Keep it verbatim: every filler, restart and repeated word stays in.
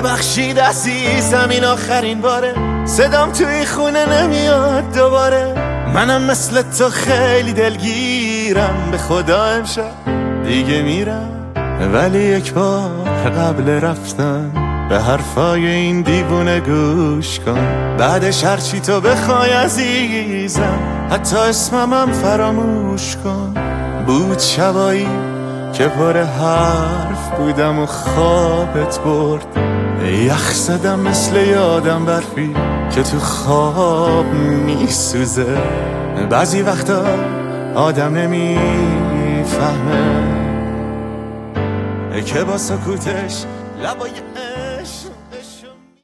ببخشید عزیزم این آخرین باره، صدام توی خونه نمیاد دوباره. منم مثل تو خیلی دلگیرم، به خدا امشب دیگه میرم. ولی یک بار قبل رفتن به حرفای این دیوونه گوش کن. بعدش هرچی تو بخوای عزیزم، حتی اسممم فراموش کن. بود شبایی که پر حرف بودم و خوابت برد، یخ زدم مثل یادم برفی که تو خواب میسوزه. بعضی وقتا آدم نمیفهمه که با سکوتش لبای